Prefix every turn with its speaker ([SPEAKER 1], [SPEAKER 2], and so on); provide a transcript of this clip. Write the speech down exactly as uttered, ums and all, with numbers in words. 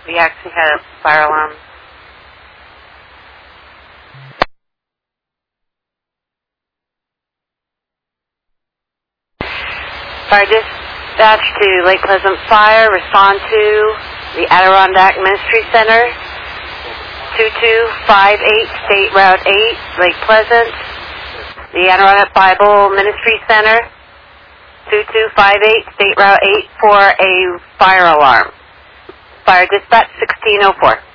[SPEAKER 1] We actually had a fire alarm. Fire dispatch to Lake Pleasant Fire. Respond to the Adirondack Ministry Center. two two five eight State Route eight, Lake Pleasant. The Adirondack Bible Ministry Center. two two five eight State Route eight for a fire alarm. Fire dispatch sixteen oh four.